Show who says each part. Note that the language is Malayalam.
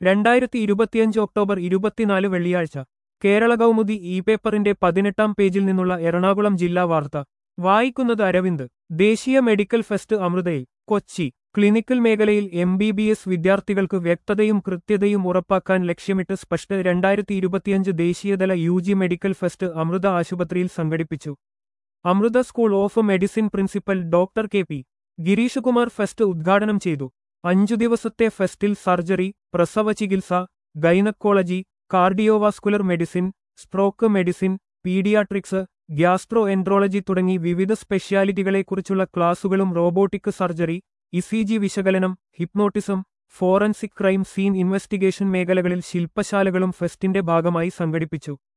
Speaker 1: 2025 ഒക്ടോബർ 24 വെള്ളിയാഴ്ച കേരള കൗമുദി ഇ പേപ്പറിന്റെ 18-ാം പേജിൽ നിന്നുള്ള എറണാകുളം ജില്ലാ വാർത്ത വായിക്കുന്നത് അരവിന്ദ്. ദേശീയ മെഡിക്കൽ ഫെസ്റ്റ് അമൃതയിൽ. കൊച്ചി. ക്ലിനിക്കൽ മേഖലയിൽ MBBS വിദ്യാർത്ഥികൾക്ക് വ്യക്തതയും കൃത്യതയും ഉറപ്പാക്കാൻ ലക്ഷ്യമിട്ട് സ്പഷ്ട് 2025 ദേശീയതല UG മെഡിക്കൽ ഫെസ്റ്റ് അമൃത ആശുപത്രിയിൽ സംഘടിപ്പിച്ചു. Amrita school of medicine principal doctor K P Gireeshkumar fest ഉദ്ഘാടനം ചെയ്തു. 5 ദിവസത്തെ ഫെസ്റ്റിൽ സർജറി, പ്രസവ ചികിത്സ, gynaecology, cardiovascular medicine, stroke medicine, paediatrics, gastroenterology തുടങ്ങി വിവിധ സ്പെഷ്യാലിറ്റികളെക്കുറിച്ചുള്ള ക്ലാസുകളും റോബോട്ടിക് സർജറി, ECG വിശകലനം, hypnotism, forensic crime scene investigation മേഖലകളിൽ ശില്പശാലകളും ഫെസ്റ്റിന്റെ ഭാഗമായി സംഘടിപ്പിച്ചു.